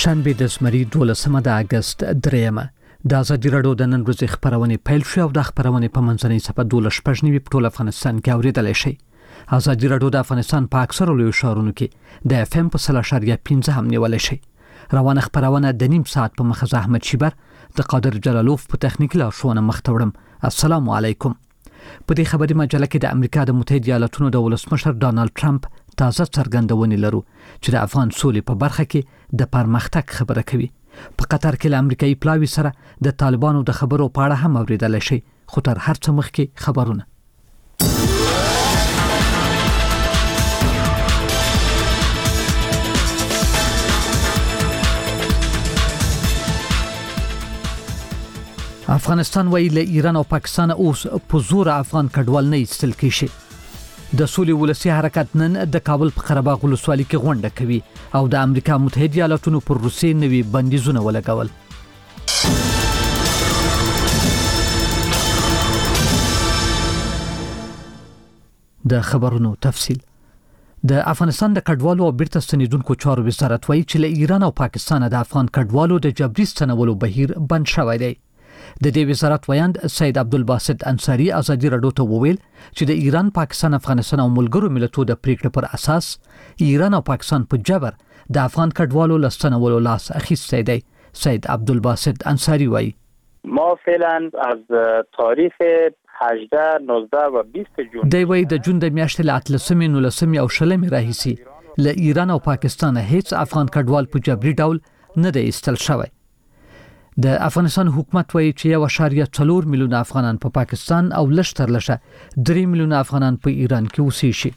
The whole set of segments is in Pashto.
شنبه د زمري 12 د اگست 3 د ازادي راډیو د نن ورځې خبرونه پیل شو او د خبرونه په منځنۍ صفحه 12 شپږنیو په ټول افغانستان کې اوریدل شي. ازادي راډیو د افغانستان په اکثره لوی ښارونو کې د اف ام په 0.15 هم نیول شي. روانه خبرونه د نیم ساعت په مخه احمد شیبر د قادر جلالوف په تخنیکی لارښوونه مختوړم. السلام علیکم. په دې خبري مجله کې د امریکا د متحده ایالاتونو د ولسمشر ډانلډ ټرمپ تازه څرګندونې لرو چې د افغان سولې په برخه کې د پرمختګ خبره کوي. په قطر کې د امریکایي پلاوی سره د طالبانو د خبرو په اړه هم اوریدل شي. خو تر هر څه مخکې خبرونه. افغانستان وایي له ایران او پاکستان اوس په زور افغان کډوال نه ایستل کیږي. د سولې ولسی حرکت نن د کابل په قرهباغ ولسوالۍ کې غونډه کوي او د امریکا متحده ایالاتونو پر روسیې نوي بندیزونه ولګول. د خبرونو تفصیل. د افغانستان د کډوالو او بیرته ستنیدونکو چارو وزارت وایي چې له ایران او پاکستان د افغان کډوالو د جبري ستنولو بهیر بند شوی دی. د دې وزارت ویاند سید عبدالباسط انصاری ازادي راډیو ته وویل چې د ایران، پاکستان، افغانستان او ملګرو ملتونو د پریکړې پر اساس ایران او پاکستان په جبر د افغان کډوالو لستنولو لاس اخیستی دی. سید عبدالباسط انصاری وایي ما فعلا از تاریخ 18 19 و 20 جون دی وایي د جون د میاشتې له 13 19 او 20 راهیسي له ایران او پاکستان هیڅ افغان کډوال په جبري ډول نه دی ایستل شوی. د افغانستان حکومت وایي چې 1.4 میلیون افغانان په پاکستان او لشتر لشه 3 میلیون افغانان په ایران کې اوسېږي.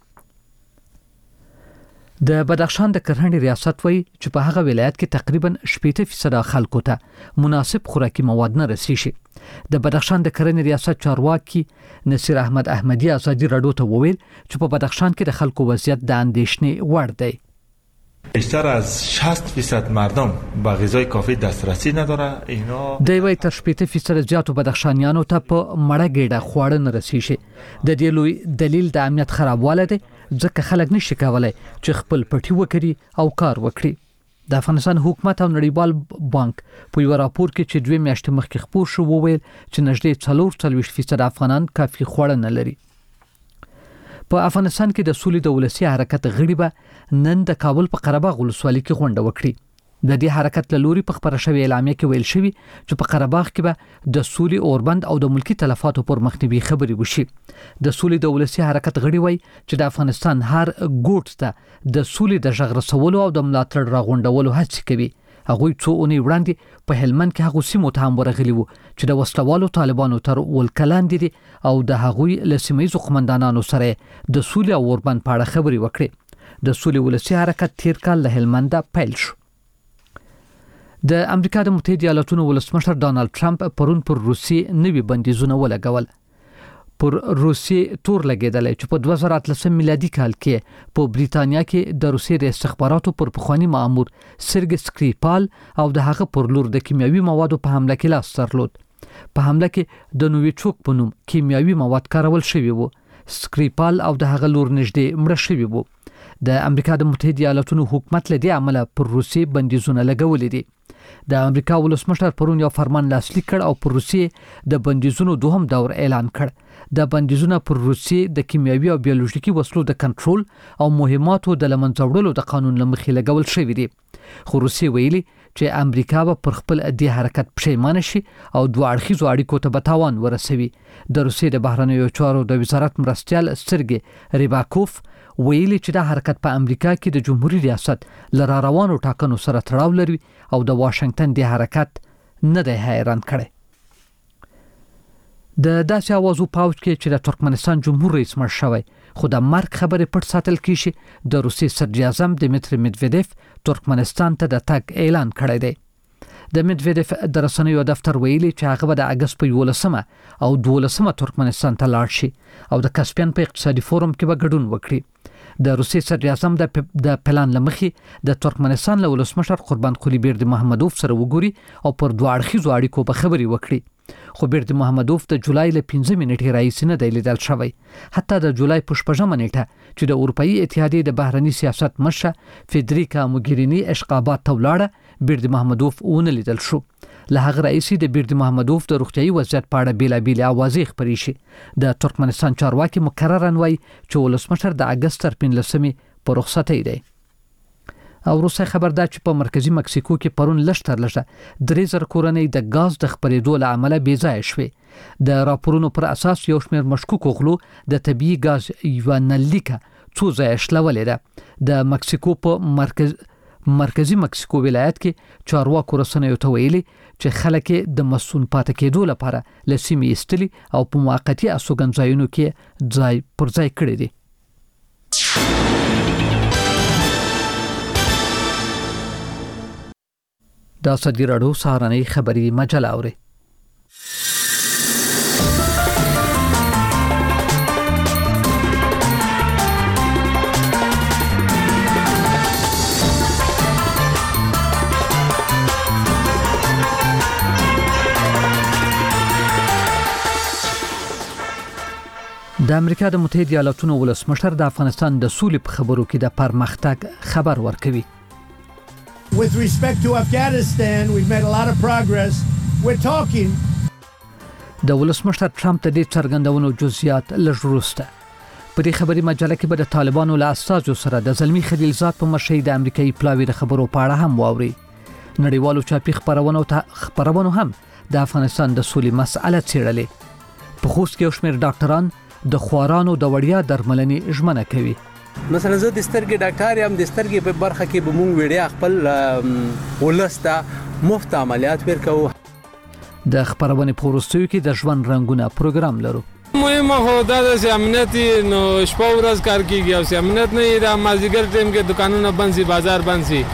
د بدخشان د کرهڼې ریاست وایي چې په هغه ولایت کې تقریبا 80% خلکو ته مناسب خوراکي مواد نه رسیږي. د بدخشان د کرهڼې ریاست چارواکي نصیر احمد احمدی ازادي راډیو ته وویل چې په بدخشان کې د خلکو وضعیت د اندېښنې وړ دی. بیشتر از 60% مردم به غذای کافی دسترسی نداره. اینا دی وایي تر 80% زیاتو بدخشانیانو ته په مړه ګېډه خواړه نه رسیږي. د دې لوی دلیل د امنیت خرابوالی دی ځکه خلک نشي کولای چې خپل پټي وکړي او کار وکړي. د افغانستان حکومت او نړیوال بانک په یو راپور کې چې 2 میاشتې مخکې خپور شو وویل چې نږدې 40% افغانان کافي خواړه نه لري. په افغانستان کې د سولې د ولسی حرکت غړي به نن د کابل په قرهباغ ولسوالۍ کې غونډه وکړي. د دې حرکت له لوري په خبره شوی اعلامیه کې ویل شوی چې په قرهباغ کې به د سولې اوربند او د ملکی تلفاتو پر مخنیوي خبرې وشي. د سولې د ولسی حرکت غړي وایي چې د افغانستان هر ګوټ ته د سولې د ژغ رسولو او د ملاتړ راغونډولو هڅه کوي. هغوی څو اونۍ وړاندې په هلمند کې هغه سیمو ته هم ورغلي وو چې د وسلوالو طالبانو تر ولکلان دي او د هغوی له سیمایي قومندانانو سره د سولې او اوربند په اړه خبرې وکړي. د سولې ولسی حرکت تیر کال له هلمند پیل شو. د امریکا د متحده ایالاتونو ولسمشر ډانلډ ټرمپ پرون پر روسیې نوي بندیزونه ولګول. پر روسیې تور لګیدل چې په 2013 میلادي کال کې په بریتانیا کې د روسیې د استخباراتو پر پخوانی مأمور سرګی سکریپال او د هغه پر لور د کیمیاوي موادو په حمله کې لاس درلود. په حمله کې د نوویچوک په نوم کیمیاوي مواد کارول شوی وو. سکریپال او د هغه لور نږدې مړه شوی وو. د امریکا د متحده ایالاتونو حکومت له دې عمله پر روسیې بندیزونه لګولې دي. د امریکا ولسمشر پرون یو فرمان لاسلیک کړ او پر روسیې د بندیزونو دوهم دور اعلان کړ. د بندیزونه پر روسیې د کیمیاوي او بیولوژیکي وسلو د کنټرول او مهماتو د لمنځه وړلو د قانون لمخې لګول شوی دی. خو روسیې ویلي چې امریکا به پر خپل دې حرکت پښیمانه شي او دوه اړخیزو اړیکو ته به تاوان ورسوي. د روسیې د بهرنیو چارو د وزارت مرستیال سرګی ریباکوف ویلي چې دا حرکت په امریکا کې د جمهوریت ریاست لرا روانو ټاکنو سره تړاو لري او د واشنگټن د حرکت نه دی حیران کړي. د داسې اوازو پاوچ کې چې د ترکمنستان جمهور رئیس مړ شوی خو د مرګ خبرې پټ ساتل کیږي. د روسیې صدر اعظم دمیتری میدویدیف ترکمنستان ته د تګ اعلان کړی دی. د میدویدیف د رسنیو دفتر ویلي چې هغه به د اگست په 11 او 12 ترکمنستان ته لاړ شي او د کاسپین په اقتصادي فورم کې به ګډون وکړي. د روسیې صدر اعظم د پلان لمخې د ترکمنستان له ولسمشر قربان قلی بیرد محمدوف سره وګوري او پر دوه اړخیزو اړیکو په خبرې وکړي. خو بیرد محمدوف د جولای له 15 نیټې راهیسې نه دی لیدل شوی. حتی د جولای په 14 نیټه چې د اروپאי اتحادیې د بهرنی سیاست مشره فدریکا موګرینی اشقابات ته ولاړه، بیرد محمدوف ونه لیدل شو. له هغه راهیسې د بیرد محمدوف د روغتیايي وضعیت په اړه بیلابېلې اوازې خپرې شي. د ترکمنستان چارواکي مقررا وایي چې ولسمشر د اگست تر 15 په رخصتۍ دی. او روسي خبر دا چې په مرکزی مکسیکو کې پرون لشتر لږه 3000 کورنۍ د غاز د خپرېدو له امله بې ځای شوې. د راپورونو پر اساس یو شمېر مشکوک غلو د طبيعي غاز یو نلیکه څو ځای شلولې ده. د مکسیکو په مرکزی مکسیکو ولایت کې چارواکو رسنیو ته ویلي چې خلک د مسون پاتې کېدو لپاره لسیمې استلي او په موقتی استوګنځایونو کې ځای پر ځای کړی دي. دا ازادي راډیو سهارنۍ خبری مجله اوري. د امریکا د متحده ایالاتونو ولسمشر د افغانستان د سولې په خبرو کې د پرمختګ خبر ورکوي. With respect to Afghanistan, we've made a lot of progress. We're talking. د ولسمشر ټرمپ د دې څرګندونو جزئیات لږ وروسته. په دې خبري مجله کې به د طالبانو له استازو سره د زلمی خلیلزاد په مشرۍ د امریکایي پلاوی د خبرو په اړه هم واوري. نړیوالو چاپی خبرونو هم د افغانستان د سولې مسأله څېړلې. په خوست کې شمېر ډاکټران د خوارانو د وړیا درملنې ژمنه کوي. مثلا زه د سترګې ډاکټر یم، د سترګې په برخه کې به مونږ وړیا خپل ولسته مفت عملیات ورکوو. د خبرونه پورستیو کې د ژوند رنگونه پروګرام لرو. مهمه خو دا د امنیت نو شپه ورځ کار کیږي او امنیت نه دا مازیګر ټیم کې دکانونه بند سي، بازار بند سي.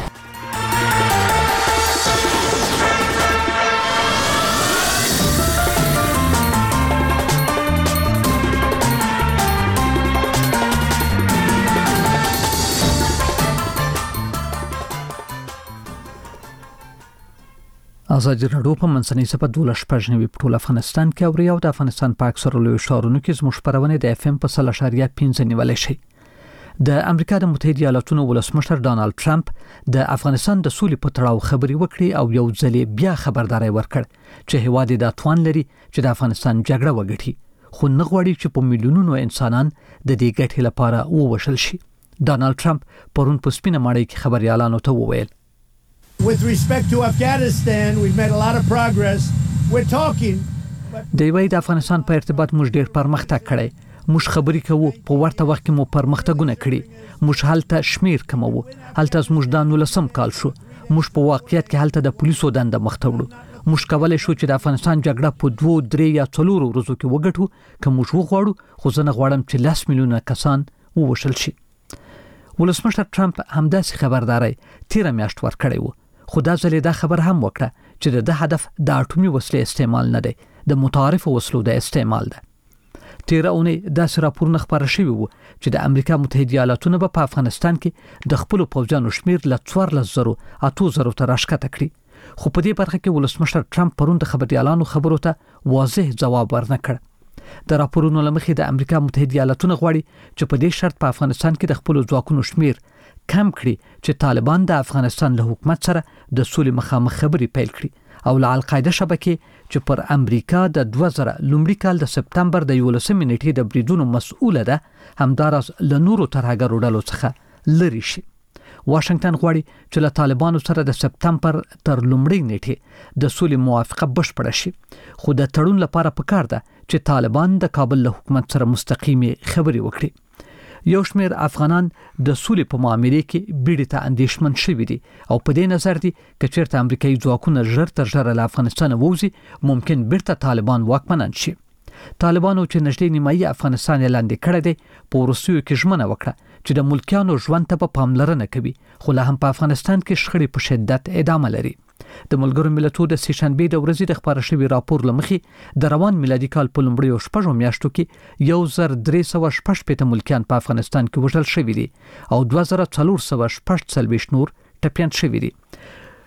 ازادي راډیو په منځنۍ سپه 12 په ټول افغانستان کې اوري او د افغانستان په اکثره لوی ښارونو کې زموږ خبرونه د FM په 0.5 نیولې شي. د امریکا د متحده ایالاتونو ولسمشر ډانلډ ټرمپ د افغانستان د سولې په تړاو خبري وکړي او یو ځلې بیا خبرداري ورکړ چې هواد د توان لري چې د افغانستان جګړه وګټي، خو نه غواړي چې په میلیونونو انسانان د دې ګټې لپاره ووشل شي. ډانلډ ټرمپ پرون په سپینه ماڼۍ کې خبريالانو ته وویل With respect to Afghanistan, we've made a lot of progress. We're talking. د افغانستان په ارتباط موږ ډېر پرمختګ کړی. موږ خبرې کوو، په ورته وخت کې مو پرمختګونه کړي. موږ هلته شمیر کمو، هلته موږ د 19 کال شو. موږ په واقعیت کې هلته د پولیسو دنده مخ ته وړو. موږ کولای شو چې د افغانستان جګړه په 2, 3 یا 4 ورځو کې وګټو که موږ وغواړو، خو زه نه غواړم چې 10 میلیونه کسان ووشل شي. ولسمشر ټرمپ همداسې خبرداري 13 میاشت ورکړی و. خدا ځلې دا خبر هم وکړه چې د هدف د اټومي وسلې استعمال نه دی، د متعارفو وسلو د استعمال ده. 13 اونۍ دا راپورونه خبره شوی وو چې د امریکا متحده ایالاتونو په افغانستان کې د خپل پوځیانو شمیر ل 14,000 ته راښکته کړی. خو په دې برخه کې ولسمشر ټرمپ پرون د خبريالانو خبرو ته واضح جواب ورنکړ. د راپورونو لمخې د امریکا متحده ایالاتونو غواړي چې په دې شرط په افغانستان کې د خپل ځواکونو شمیر کم کړي چې طالبان د افغانستان له حکومت سره د سولې مخامخ خبرې پیل کړي او له القاعده شبکې چې پر امریکا د 2000 لومړي کال د سپتمبر د 11 نیټې د بریدونو مسؤله ده همدارس له نورو ترهګرو ډلو څخه لري شي. واشنگټن غواړي چې له طالبانو سره د سپتمبر تر لومړۍ نیټې د سولې موافقه بشپړه شي، خو د تړون لپاره پکار ده چې طالبان د کابل له حکومت سره مستقیمي خبرې وکړي. یو شمېر افغانان د سولې په معاملې کې بیړې ته اندېښمن شوي دي او په دې نظر دي چې چېرته امریکایي ځواکونه ژر تر ژره له افغانستان ووځي ممکن بیرته طالبان واکمنان شي. طالبانو چې نږدې نیمایي افغانستان لاندې کړی دی په وروستیو کې ژمنه وکړه چې د ملکیانو ژوند ته په پاملرنه کوي، خو لا هم په افغانستان کې شخړې په شدت ادامه لري. د ملګرو ملتونو د سهشنبه د ورځې د خبر شوی راپور لمخې د روان میلادي کال په لومړیو شپږو میاشتو کې 1316 ملکیان په افغانستان کې وژل شوي دي او 2440 نور ټپيان شوي دي.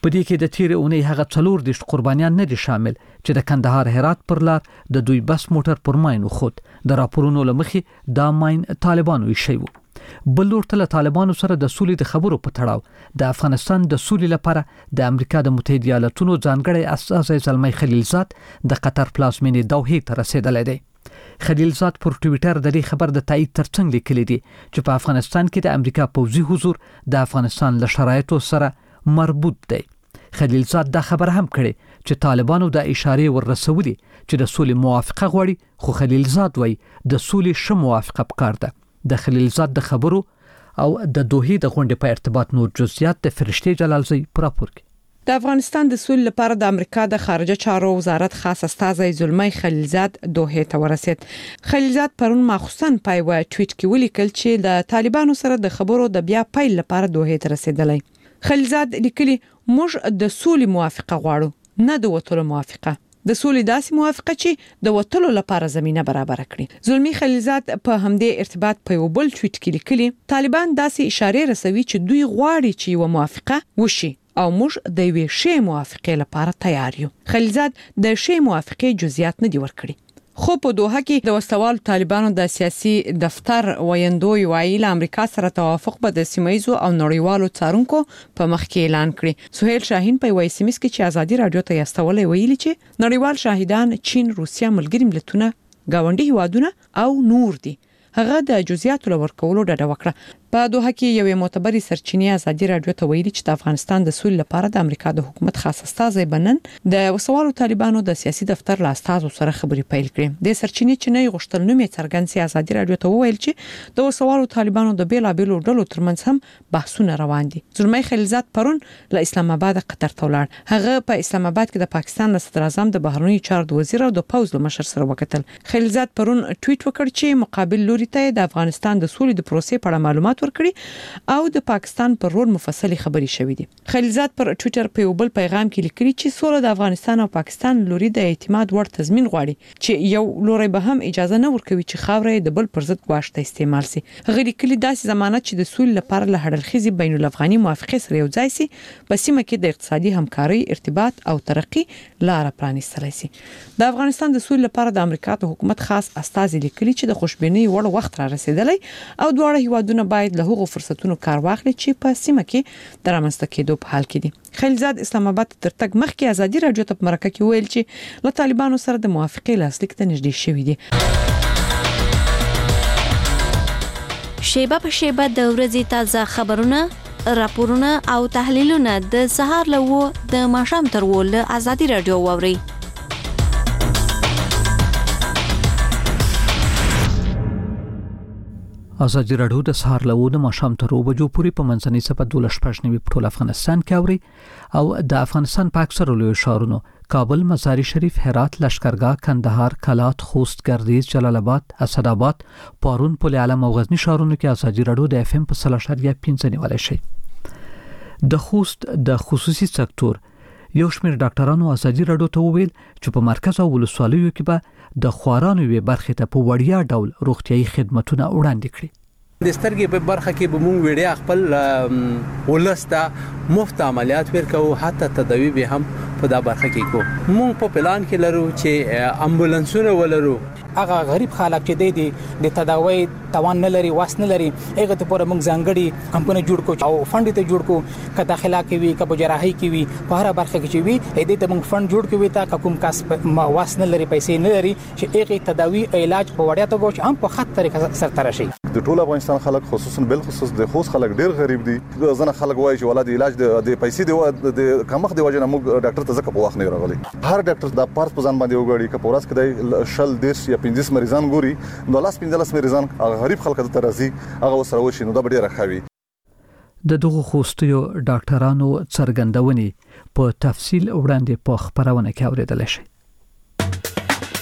په دې کې د تیر اونۍ هغه 4 قربانیان نه دي شامل چې د کندهار هرات پر لار د دوی بس موټر پر ماین وخوت. د راپورونو لمخې دا ماین طالبانو یې شوی و. بل لور ته طالبانو سره د سولې د خبرو په تړاو د افغانستان د سولې لپاره د امریکا د متحده ایالاتونو ځانګړی استازی زلمی خلیلزاد د قطر پلازمینې دوحې ته رسیدلی دی. خلیلزاد پر ټوئیټر د دې خبر د تایید ترڅنګ لیکلی دی چې په افغانستان کې د امریکا پوځي حضور د افغانستان له شرایطو سره مربوط دی. خلیلزاد دا خبر هم کړي چې طالبانو د اشارې وررسولي چې د سولې موافقه غواړي، خو خلیلزاد وایي د سولې ښه موافقه پکار ده. د خلیلزاد د خبرو او د دوحې د غونډې په ارتباط نور جزئیات د فرشتي جلالزی پر راپور کې. د افغانستان د سولې لپاره د امریکا د خارجه چارو وزارت خاص استازی زلمی خلیلزاد دوحې ته ورسید. خلیلزاد پرون ماخصاً په یو ټویټ کې ولیکل چې د طالبانو سره د خبرو د بیا پیل لپاره دوحې ته رسیدلی. خلیلزاد لیکلي موږ د سولې موافقه غواړو، نه د وټولو موافقه. د سولې داسې موافقه چې د وټولو لپاره زمينه برابر کړي. زلمی خلیلزاد په همدې ارتباط په یو بل ټویټ کې لیکلي طالبان داسې اشاره رسوي چې دوی غواړي چې یو موافقه وشي او موږ د یوې شی موافقې لپاره تیار یو. خلیلزاد د شی موافقې جزئیات نه دی ورکړي. خو په دوحه کې د وسوال طالبانو د سیاسي دفتر ویندوی وایي امریکا سره توافق به د سیمایزو او نړیوالو څارونکو په مخ کې اعلان کړي. سهیل شاهین په وایي سیمس کې چې ازادي رادیو ته یاستولې ویلي چې نړیوال شاهدان چین، روسیا، ملګری ملتونه، گاونډي هیوادونه او نور دي. هغه د جزئیاتو لورکولو ډډه وکړه. په دوحه کې یوې معتبرې سرچینې ازادي رادیو ته ویلي چې د افغانستان د سولې لپاره د امریکا د حکومت خاص استازی بنن د وسوالو طالبانو د سیاسي دفتر له استازو سره خبرې پیل کړې. د سرچینې چې نه غوښتل نوم یې څرګند سي ازادي رادیو ته وویل چې د وسوالو طالبانو د بیلابېلو ډلو ترمنځ هم بحثونه روان دي. زلمی خلیلزاد پرون له اسلام آباد قطر ته ولاړ. هغه په اسلام آباد کې د پاکستان د صدر اعظم د بهرنیو چارو وزیر او د پوز له مشر سره وکتل. خلیلزاد پرون ټویټ وکړ چې مقابل لوري ته د افغانستان د سولې د پروسې په اړه معلومات ورکړي او د پاکستان پر رول مفصلي خبري شوې دي. خلیلزاد پر ټوئیټر په یو بل پیغام کې لیکلي چې سوله د افغانستان او پاکستان لوري د اعتماد وړ تضمین غواړي چې یو لوري به هم اجازه نه ورکوي چې خاورې د بل پر ضد ګواښ ته استعمال شي. غیر کلی داسې ضمانت چې د سولې لپاره له هډلخیزي بین الافغاني موافقه سره یو ځای شي په سیمه کې د اقتصادي همکاري، ارتباط او ترقی لار پرانیستلی شي. د افغانستان د سولې لپاره د امریکا د حکومت خاص استازی لیکلي چې د خوشبینۍ وړ وخت را رسیدلی او دواړه هیوادونه باید له هغو فرصتونو کار واخلي چې په سیمه کې د رامنځته کېدو په حال کې دي. خلیلزاد اسلام آباد تر تګ مخکې ازادي رادیو ته په مرکه کې ویل چې له طالبانو سره د موافقې لاسلیک ته نږدې شوي دي. شیبه په شیبه د ورځې تازه خبرونه، راپورونه او تحلیلونه د سهار له 9 د ماښام تر 10 له ازادي رادیو واوري. ازادي رادیو د سهار له 9 ماښام تر 2 بجو پورې په منځنۍ سپه 12:15 په ټول افغانستان کې اوري او د افغانستان په اکثرو لویو ښارونو کابل، مزار شریف، هرات، لشکرګاه، کندهار، کلات، خوست، ګردیز، جلال آباد، اسداباد، پارون، پل علم او غزنی ښارونو کې ازادي رادیو د FM په 3.5 نیولای شي. د خوست د خصوصي سکتور یو شمېر ډاکټرانو ازادي رادیو ته وویل چې په مرکز او ولسوالیو کې به د خوارانو وی برخه ته په وړیا ډول روغتيایي خدماتونه وړاندې کړي. د سترګې په برخه کې به مونږ وړیا خپل ولسته مفت عملیات ورکو، حتی تداوی به هم په دا برخه کې کو. مونږ په پلان کې لرو چې امبولانسونه ولرو. هغه غریب خلک چې د تداوی توان نه لري، واس نه لري، هغه ته پر موږ ځانګړي کمپنی جوړ کو او فند ته جوړ کو، که داخله کې وي، که جراحي کې وي، په هر برخه کې چې وي دې ته موږ فند جوړ کوي تا کوم کس واس نه لري، پیسې نه لري چې هغه تداوی علاج په وړیا توګه هم په خط طریقه سره شي. د ټول افغانستان خلک خصوصا بل خصوص د خوست خلک ډیر غریب دي. ځنه خلک وایي چې ولادي علاج د پیسې د کمښت دی وجه نه موږ ډاکټر ته ځکه په وخت نه راغلي. هر ډاکټر د پارس په ځان باندې وګړي که پورس کدی شل دیش یا 15 مریضان ګوري، نو لاس 15 مریضان غریب خلک ته راځي، هغه سره وشي نو دا ډیر راخوي. د دغه خوستیو ډاکټرانو څرګندونې په تفصیل وړاندې په خبرونه کې اوریدل شي.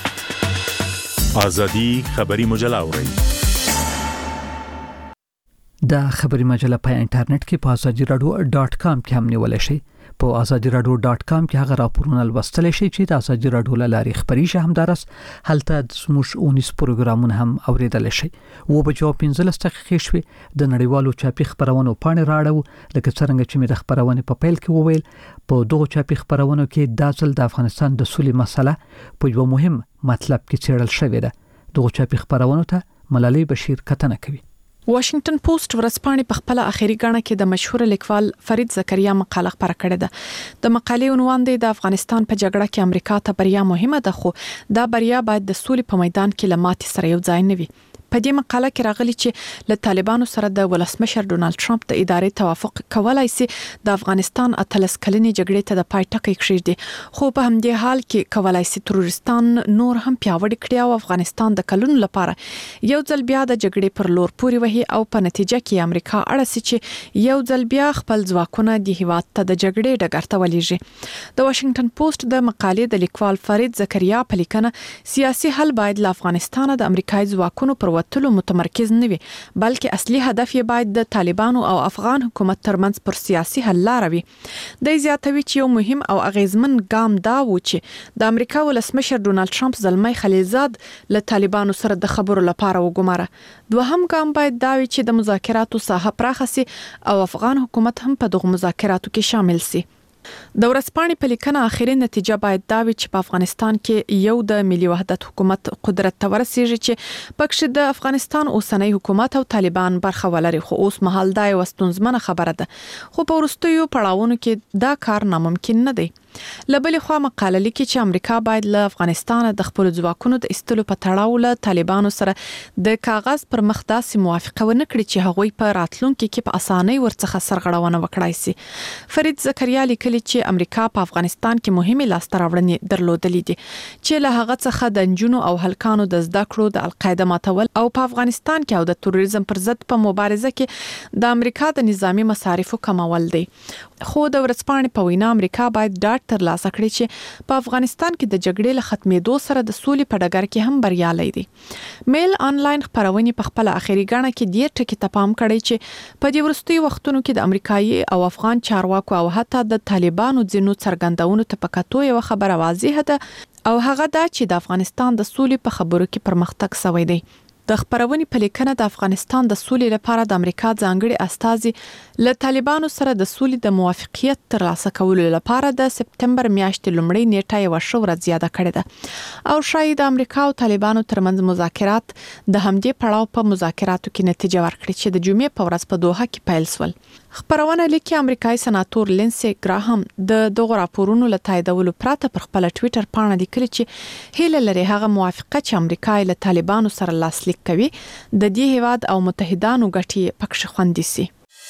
ازادي خبري مجله اوري. د خبري مجله په انټرنیټ کې په azadiradio.com کې هم نیولای شئ. په azadiradio.com کې هغه راپورونه لوستل شئ چې د ازادي رادیو لاري خبري شه همدارس هلته زموږ 19 پروګرامونه هم اوریدل شئ. و په جواب 15 دقیقې شوي د نړیوالو چاپی خبرونو پاڼې راړو لکه څنګه چې مې د خبرونه په پیل کې وویل. په دوه چاپی خبرونو کې د ځل د افغانستان د سولې مسله په یو مهم مطلب کې څېړل شوې ده. دوه چاپی خبرونو ته ملالۍ بشیر کتنه کوي. واشنگټن پوسټ ورځپاڼې په خپل اخیری غاڼه کې د مشهور لیکوال فرید زکریا مقاله خبره کړې ده. د مقالې عنوان دی د افغانستان په جګړه کې امریکا ته بریا مهمه ده، خو دا بریا باید د سولې په میدان کې لماتې سره یو ځای نه وي. په دې مقاله کې راغلي چې له طالبانو سره د ولسمشر ډونالد ټرمپ د ادارې توافق کولای شي د افغانستان اتلس کلنې جګړې ته د پای ټکی کېږدي، خو په همدې حال کې کولای شي تروریستان نور هم پیاوړي کړي او افغانستان د کلونو لپاره یو ځل بیا د جګړې پر لور پوري وهي او په نتیجه کې امریکا اړه سي چې یو ځل بیا خپل ځواکونه د هیواد ته د جګړې ډګر ته ولېږي. د واشنگټن پوسټ د مقالې د لیکوال فرید زکریا په لیکنه سیاسي حل باید له افغانستان د امریکایي ځواکونو پر وتلو متمرکز نه وي، بلکې اصلي هدف یې باید د طالبانو او افغان حکومت ترمنځ پر سیاسي حل لار وي. د زیاتوي چې یو مهم او اغیزمن ګام دا و چې د امریکا ولسمشر ډونالد ټرمپ زلمی خلیلزاد له طالبانو سره د خبرو لپاره وګماره. دوهم ګام باید دا وي چې د مذاکراتو ساحه پراخه سي او افغان حکومت هم په دغه مذاکراتو کې شامل سي. د ورځپاڼې په لیکنه اخیری نتیجه باید دا وي چې په افغانستان کې یو د ملي وحدت حکومت قدرت ته ورسیږي چې پکې د افغانستان اوسنۍ حکومت او طالبان برخه ولري، خو اوس مهال دا یو ستونزمنه خبره ده، خو په وروستیو پړاوونو کې دا کار ناممکن نه دی. لبلې خوا مقاله لیکي چې امریکا باید له افغانستان د خپل ځواکونو د استلو په تړاو له طالبانو سره د کاغذ پر مخ داسې موافقه ونه کړي چې هغوی په راتلونکو کې په اسانۍ ورڅخه سرغړونه وکړای شي. فرید زکریا لیکلي چې امریکا په افغانستان کې مهمه لاسته راوړنې درلودلې دي چې له هغه څخه د انجونو او هلکانو د زده کړو د القاعده ماتول او په افغانستان کې او د تروریزم پر ضد په مبارزه کې د امریکا د نظامی مصارفو کمول دي. خو د ورځپاڼې په وینا امریکا باید ډاډ ترلاسه کړي چې په افغانستان کې د جګړې له ختمېدو سره د سولې په ډګر کې هم بریالي دي. میل آنلاین خبرونه په خپل اخیری غاڼه کې ډیر ټکی ته پام کړی چې په دې وروستي وختونو کې د امریکایي او افغان چارواکو او حتی د طالبانو ځینو څرګندونو ته په کتو یو خبره واضحه ده او هغه دا چې د افغانستان د سولې په خبرو کې پرمختګ شوی دی. د خبرونې په لیکنه د افغانستان د سولې لپاره د امریکا ځانګړي استازي له طالبانو سره د سولې د موافقیت ترلاسه کولو لپاره د سپتمبر میاشتې لومړۍ نیټه یو شوره زیاده کړې ده او شاید د امریکا او طالبانو ترمنځ مذاکرات د همدې پړاو په مذاکراتو کې نتیجه ورکړي چې د جمعې په ورځ په دوحه کې پیل شول. خبرونه لیکي امریکایي سناتور لینسي ګراهام د دغه راپورونو له تاییدولو پرته پر خپل ټوئیټر باندې لیکلي چې هیله لري هغه موافقه چې امریکا له طالبانو سره لاسلیک کوي د دې هیواد او متحدانو ګټې پکښ خوندي سي.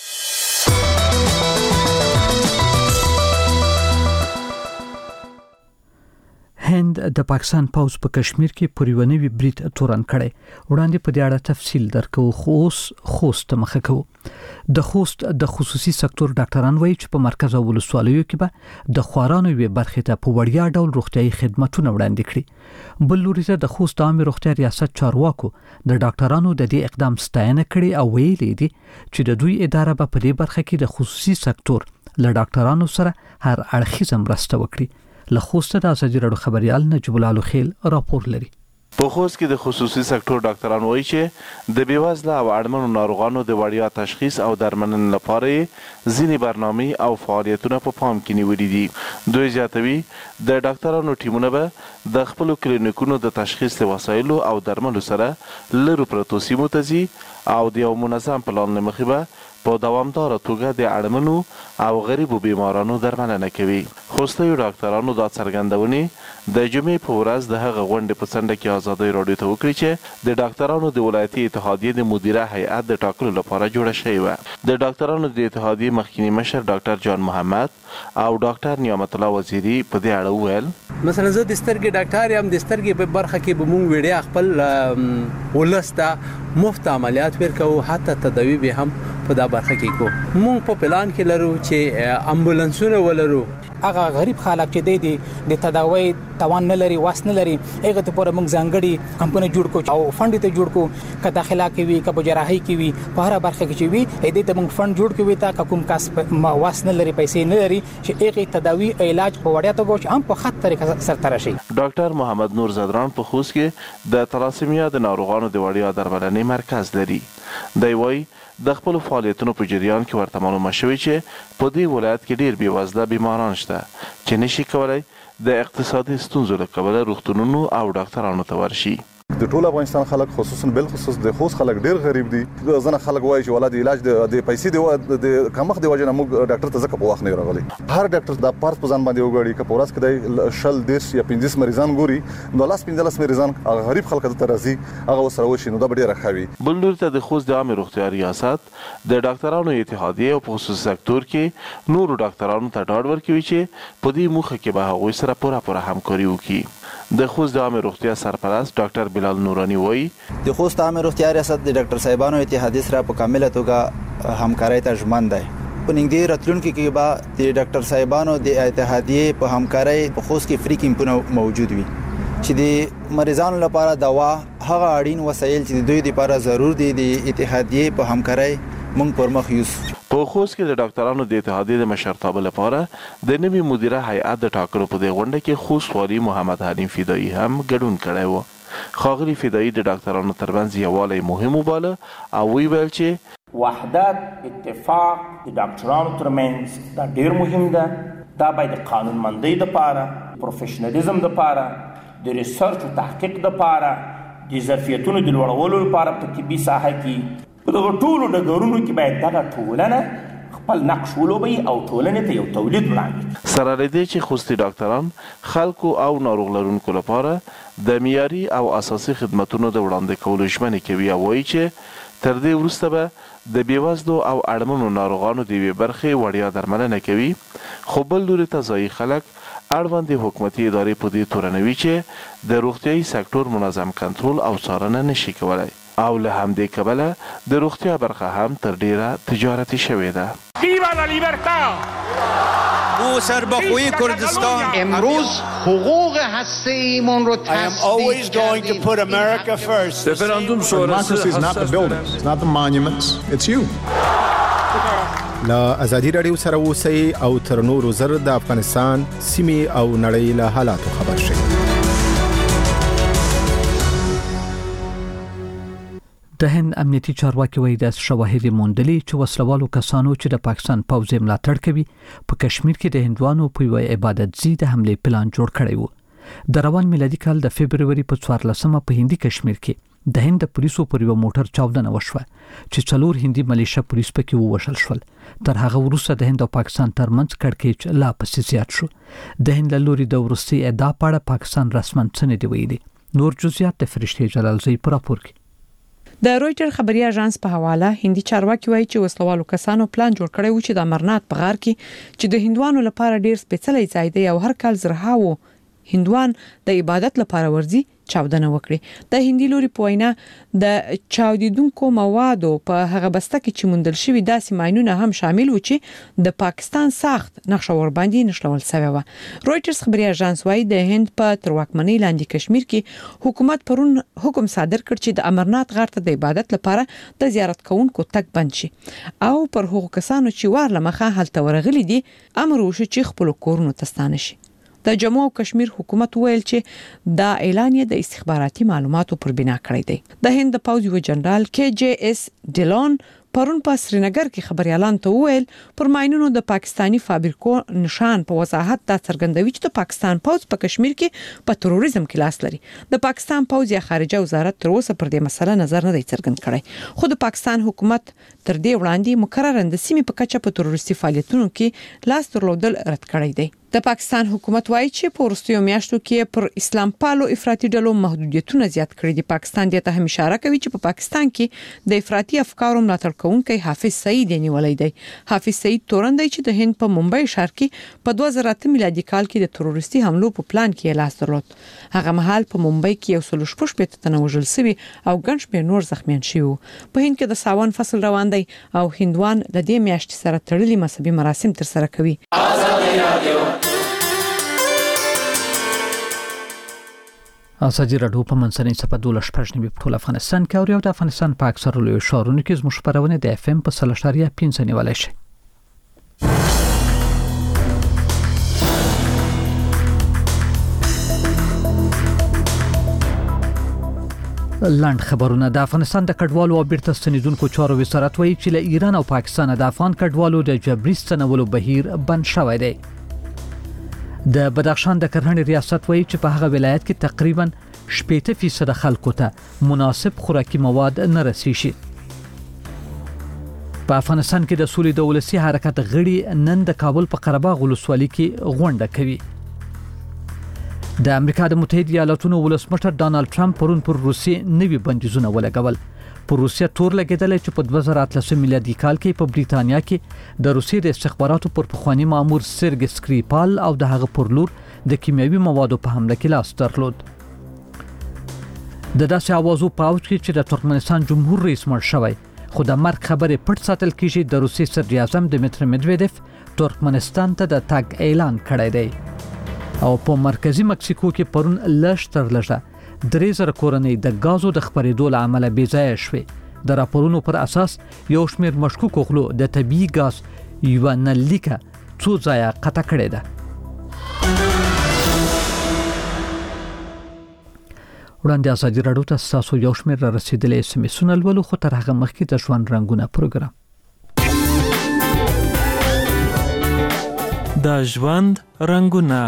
هند د پاکستان پوز په کشمیر کې پریونوي بریټ تورن کړي. وړاندې په دې اړه تفصیل درکو. خوست مخه کو د خوست د خصوصي سکتور ډاکټران وایي چې په مرکز او ولسوالیو کې به د خوارانو وی برخه ته په وړیا ډول روغتيایي خدماتونه وړاندې کړي. بل لوري ته د خوست عامه روغتیا ریاست چارواکو د ډاکټرانو د دې اقدام ستاینه کړي او ویلي دي چې د دوی اداره به په دې برخه کې د خصوصي سکتور له ډاکټرانو سره هر اړخیزه مرسته وکړي. له خوست د ازادي رادیو خبريال نجیب الله الخیل راپور لري. په خوست کې د خصوصي سکتور ډاکټران وایي چې د بیوزله او اړمنو ناروغانو د وړیا تشخیص او درملنې لپاره ځینې برنامې او فعالیتونه په پام کې نیولي دي. دوی زیاتوي د ډاکټرانو ټیمونه به د خپلو کلینیکونو د تشخیص له وسایلو او درملو سره لرو پرتو سیمو ته ځي او د یو منظم پلان له مخې به په دوامداره توګه د اړمنو او غریبو بیمارانو درملنه کوي. خوستیو ډاکټرانو دا څرګندونې د جمعې په ورځ د هغه غونډې په څنډه کې ازادي راډیو ته وکړي چې د ډاکټرانو د ولایتي اتحادیې د مدیره هیئت د ټاکلو لپاره جوړه شوې وه. د ډاکټرانو د اتحادیې مخکینی مشر ډاکټر جان محمد او ډاکټر نعمت الله وزیری په دې اړه وویل مثلا زه د سترګې ډاکټر یم، د سترګې په برخه کې به مونږ وړیا خپل ولسته مفت عملیات ورکو، حتی تداوی به هم په دا برخه کې کو مونږ په پلان کې لرو چې امبولانسونه ولرو هغه غریب خلک چې د تداوی توان نه لري واس نه لري هغه ته پوره موږ ځانګړي کمپنی جوړ کو او فند ته جوړ کو که داخله کې وي که جراحي کې وي په هر برخه کې وي دې ته موږ فند جوړ کوي تا کوم کس واس نه لري پیسې نه لري چې هغه تداوی علاج په وړیا توګه هم په خط طریقه سره راشي. ډاکټر محمد نور زدران په خوست کې د تلاسیمیا د ناروغانو د وړیا درملنې مرکز لري. دی وايي د خپل فعالیتونو په جریان کې ورته معلومه شوې چې په دې ولایت کې ډیر بېوزله بیماران شته چې نشي کولای د اقتصادي ستونزو له کبله روغتونونو او ډاکټرانو ته ورشي. د ټول افغانستان خلک خصوصا بالخصوص د خوست خلک ډیر غریب دي. ځنه خلک وایي چې ولادي علاج د پیسې د کمخ دی وجه نه موږ ډاکټر ته ځکه په وخت نه راغلي. هر ډاکټر د پارس په ځان باندې وګړي که پورس کې شل دیش یا 15 مریضان ګوري نو لاس 15 مریضان غریب خلک ته راځي هغه وسره وشي نو دا ډیره خوي. بلور ته د خوست د عامه روغتیا ریاست د ډاکټرانو اتحادیه او په خصوصي سکتور کې نورو ډاکټرانو ته ډاډ ورکوي چې په دې موخه کې به هغوی سره پوره همکاري وکړي. د خوست د عامه روغتیا سرپرست ډاکټر بلال نورانی وایي د خوست عامه روغتیا ریاست د ډاکټر صاحبانو اتحادیه سره په کامله توګه همکارۍ ته ژمن دی. په نږدې راتلونکي کې به د ډاکټر صاحبانو د اتحادیه په همکارۍ په خوست کې فری کیمپونه موجود وي چې د مریضانو لپاره دوا هغه اړین وسایل چې دوی لپاره ضرور دي د اتحادیه په همکارۍ مونږ پر مخ یوسو. په خوست کې د ډاکټرانو د اتحادیې د مشرتابه لپاره د نوي مدیره هیئت د ټاکلو په دې غونډه کې خوست والي محمد حلیم فدایي هم ګډون کړی و. ښاغلي فدایي د ډاکټرانو ترمنځ یووالی مهم وباله او ویل چې وحدت اتفاق د ډاکټرانو ترمنځ دا ډیر مهم ده. دا باید د قانونمندۍ لپاره پروفیشنالیزم لپاره د ریسرچ او تحقیق لپاره د ظرفیتونو د لوړولو لپاره په طبي ساحه کې په دغه ټولو ډګرونو کې باید دغه ټولنه خپل نقش ولوبوي او ټولنې ته یو تولید وړاندې سره لدې چې خوستي ډاکټران خلکو او ناروغ لرونکو لپاره د معیاري او اساسي خدماتونو د وړاندې کولو ژمنې کوي او وایي چې تر دې وروسته به د بېوزلو او اړمنو ناروغانو د یوې برخې وړیا درملنه کوي. خو بل لوري ته ځایي خلک اړوندې حکومتي ادارې په دې تورنوي چې د روغتیایي سکتور منظم کنټرول او څارنه نشي کولای او له همدې کبله د روغتیا برخه هم تر ډیره تجارتي شوې ده. ویوا لا لیبرتا ما سربخوی کردستان امروز حقوق هسته‌ایمون رو I am always going to put America first. Referendum sonrası is not the buildings, it's not the monuments, it's you. لا ازادي رادیو سره اوسئ او تر نورو زر د افغانستان سیمې او نړۍ له حالاتو خبر شئ. د هند امنیتي چارواکي وایي د شواهد موندلي چې وسلوالو کسانو چې د پاکستان پوځ ملاتړ کوي په کشمیر کې د هندوانو په یو عبادت ځای د حمله پلان جوړ کړی و. د روان میلادي کال د فبرवरी په 14مه په هندي کشمیر کې د هند پولیسو پر یو موټر چاودنه وشوه چې 4 هندي ملیشه پولیس پکې ووشل شول. تر هغه وروسته د هند او پاکستان ترمنځ کړکېچ لا پسې زیات شو. د هند له لوري د وروستي ادعا په اړه پاکستان رسماً څه نه دی ویلي. نور جزئیات د فرشتي جلالزی پر راپور کې. د رويټر خبري اژانس په حواله هندي چارواکي وایي چې وسلوالو کسانو پلان جوړ کړی و چې د امرنات په غار کې چې د هندوانو لپاره ډیر سپیڅلی ځای دی او هر کال زرهاو هندوان د عبادت لپاره ورځي چاودنه وکړي. د هندي لوري په وینا د چاودیدونکو موادو په هغه بسته کې چې موندل شوی داسې ماینونه هم شامل و چې د پاکستان ساخت نقشه ور باندې نشلول شوی و. رويټرز خبري اژانس وایي د هند په ترواکمنۍ لاندې کشمیر کې حکومت پرون حکم صادر کړ چې د امرنات غار ته د عبادت لپاره د زیارت کوونکو تګ بند شي او پر هغو کسانو چې وار لمخه هلته ورغلي دي امر وشو چې خپل کورونو ته ستانه شي. د جموں او کشمیر حکومت ویل چې دا اعلان د استخباراتي معلوماتو پر بنا کړی دی. د هند د پوځ یو جنرال KJS ډیلون پرون په سرینګر کې خبريالان ته ویل پر ماینونو د پاکستانی فابریکو نشان په وضاحت دا څرګندوي چې د پاکستان پوځ په کشمیر کې په تروریزم کې لاس لري. د پاکستان پوځ یا خارجه وزارت تر اوسه پر دې مسله نظر نه دی څرګند کړی. خو د پاکستان حکومت تر دې وړاندې مکرراً د سیمې په کچه په تروریستي فعالیتونو کې لاس درلودل رد کړی دی. د پاکستان حکومت وایي چې په وروستیو میاشتو کې پر اسلام پالو افراطي ډلو محدودیتونه زیات کړي دي. پاکستان د ته هم اشاره کوي چې په پاکستان کې د افراطي افکارو ملاتړ کوونکی حافظ سعید نیولای دی. حافظ سعید تورن دی چې د هند په ممبئی ښار کې په 2008 میلادي کال کې د تروریستي حملو په پلان کې لاس درلود. هغه مهال په ممبئی کې 116 تنه وژل شوي او ګڼ شمېر نور زخمیان شوي. په هند کې د ساون فصل روان دی او هندوان د دې میاشتې سره تړلي مذهبي مراسم ترسره کوي. ازادي راډیو په منځنۍ صفحه 12 په ټول افغانستان کې او د افغانستان په اکثر لوی ښارونو کې زموږ خبرونه د اف ام په 3.5 نیولای شي. لاند خبرونه. د افغانستان د کډوالو او بیرته ستنیدونکو چارو وزارت وایي چې له ایران او پاکستان د افغان کډوالو د جبري ستنولو بهیر بند شوی دی. د بدخشان د کرهڼې ریاست وایي چې په هغه ولایت کې تقریبا 80% خلکو ته مناسب خوراکي مواد نه رسیږي. په افغانستان کې د سولې د ولسی حرکت غړي نن د کابل په قره باغ ولسوالۍ کې غونډه کوي. د امریکا د متحده ایالاتونو ولسمشر ډانلډ ټرمپ پرون پر روسیې نوي بندیزونه ولګول. پر روسیه تور لګیدل چې په 2013 میلادي کال کې په بریټانیا کې د روسیې د استخباراتو پر پخوانی مامور سرګ سکریپال او د هغه پر لور د کیمیاوي موادو په حمله کې لاس درلود. د داسې اوازو په اوج کې چې د ترکمنستان جمهور رئیس مړ شوی خو د مرګ خبره پټ ساتل کیږي. د روسیې صدر اعظم دمیتر مدویدف ترکمنستان ته د تګ اعلان کړی دی او په مرکزی مکسیکو کې پرون لږ تر لږه 3000 کورنۍ د غازو د خبرېدو له امله بې ځایه شوې. د راپورونو پر اساس یو شمېر مشکوک غلو د طبيعي غاز یو نلیکه څو ځایه قطع کړې ده. وړاندې ازادي راډیو ته تاسو یو شمېر را رسیدلې اس ام اسونه ولولو خو تر هغه مخکې د ژوند رنگونه پروګرام د ژوند رنگونه.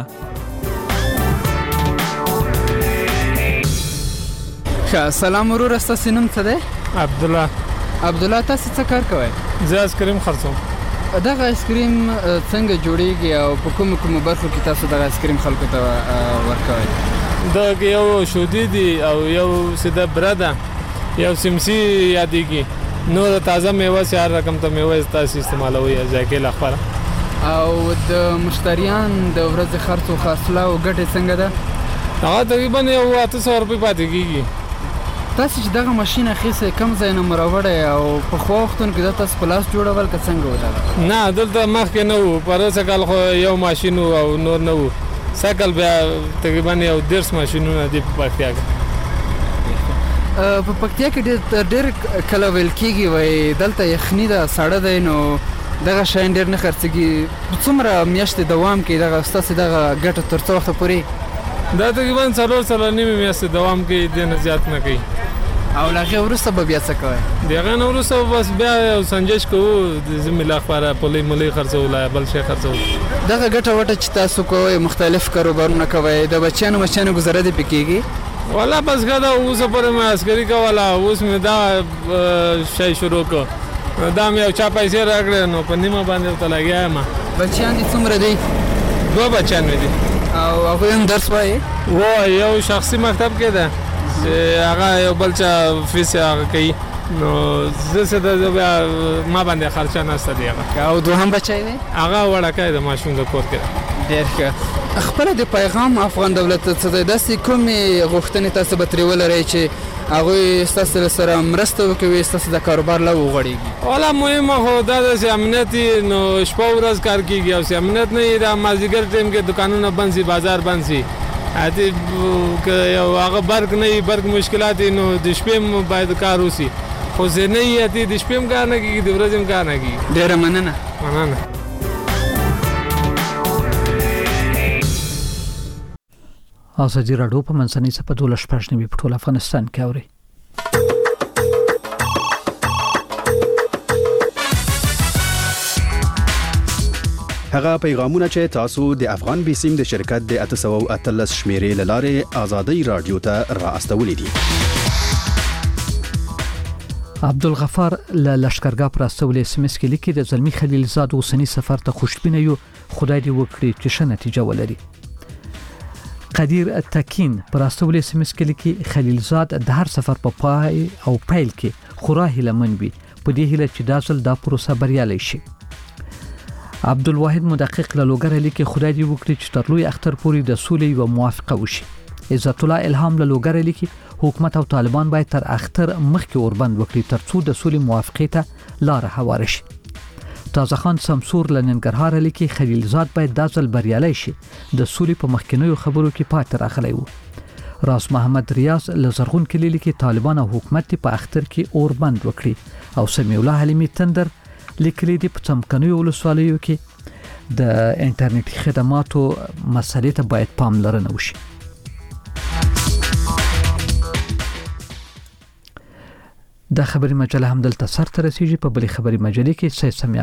سلام ورور، تاسو نوم څه دی؟ عبد الله تاسو څه کار کوئ؟ زه آیسکریم خرڅوم. دغه آیسکریم څنګه جوړیږي او په کومو برخو کې تاسو دغه آیسکریم خلکو ته ورکوئ؟ دا یو شودي دي او یو سیده براده یو سمسي یادېږي. نور تازه میوه سي هر رقم ته میوه تاسو استعمالوي ځکه لخوا. او د مشتریان د ورځې خرڅ او خرڅلا او ګټه څنګه ده؟ هغه تقریبا یو 800 روپۍ پاتې کیږي. تاسو چې دغه ماشين اخیسه کم ځای نه مراوړې او په خو وختونو کې تاسو پلاس جوړول که څنګه وځه؟ نه دلته مخکې نه وو، پرسه کال خو یو ماشين او نور نه وو. سکل بیا تقریبا یو 10 ماشينونه دی په پکتیا کې. په پکتیا کې ډېر کله ویل کېږي وای دلته یخني ده، ساړه دی، نو دغه شاین ډېر نه خرڅېږي. څومره میاشتې دوام کوي دغه ستاسو دغه ګټه تر څو وخته پورې؟ دا تقریبا 4 نیمه میاشتې دوام کوي، دې نه زیات نه کوي. او لغه ورسته به بیا څه کوي؟ دغه نو ورسته بس بیا یو سنجش کوو د زميله خبره پولي ملي خرڅول بل شي خرڅول. دغه ګټه وټه چې تاسو کوی مختلف کاروبارونه کوي، د بچیانو گزاره دي پکېږي؟ والا بس غدا اوس پر ما عسکري کولا، اوس مې دا شي شروع کو، دا مې او چا پیسې راکړې نو په نیمه باندې ته لګیا ما. بچیان دي څومره دي؟ 2 بچیان دي. او هغه هم درس وایي؟ یو شخصي مکتب کې ده چې هغه یو بل چا فیس هغه کوي، نو زه څه د ما باندې خرچه نشته دی هغه. او دوهم بچی دی؟ هغه وړکای د ماشوم د کور کې. ډېر ښه. خپل د پیغام افغان دولت څخه د داسې کومې غوښتنې تاسو به ترې ولرئ چې هغه تاسو سره مرسته وکوي تاسو د کاروبار له وغړیږي؟ والا مهمه خو دا د امنیت نو شپه ورځ کار کیږي، او امنیت نه دا مازیګر ټیم کې دکانونه بند سي، بازار بند سي. اته یو هغه برق نه برق مشکلات نو د شپې باید کار وسی، خو زه نه یې د شپې کار نه کیږي، د ورځې کار نه کیږي. ډېر مننه. ازادي راډیو په منځنۍ صفحه 12 په ټول افغانستان کې اوري. هغه پیغامونه چې تاسو د افغان بیسیم د شرکت د 813 شمیرې لاره ازادي رادیو ته را استولې دي. عبدالغفار له لشکرګاه پر استولې SMS کې لیکي د زلمی خلیلزاد اوسنی سفر ته خوشبینه یو خدای دې وکړي چې ښه نتیجه ولري. قدیر تکین پر استولې SMS کې لیکي خلیلزاد د هر سفر په پای او پیل کې خورا هیلمن وي په دې هیله چې دا ځل دا پروسه بریالي شي. عبدالواحد مدقق له لوګر لیکي خدای دې وکړي چې تر لوی اختر پورې د سولې و موافقه وشي. عزت الله الهام له لوګر لیکي حکومت او طالبان باید تر اختر مخکې اوربند وکړي ترڅو د سولې موافقه ته لار هواره شي. تازه خان سمسور له ننګرهار لیکي خلیلزاد باید د ځل بریالي شي د سولې په مخکینیو خبرو کې پاتې راغلی وو. راس محمد ریاض له زرغون کلی لیکي طالبان او حکومت په اختر کې اوربند وکړي او سمیع الله حلیمی تندر لیکلي دی په څمکنیو ولسوالیو کې د انټرنیټي خدماتو مسلې ته باید پاملرنه وشي. دا خبري مجله هم دلته سر ته رسیږي. په بلې خبري مجلې کې سې سمیا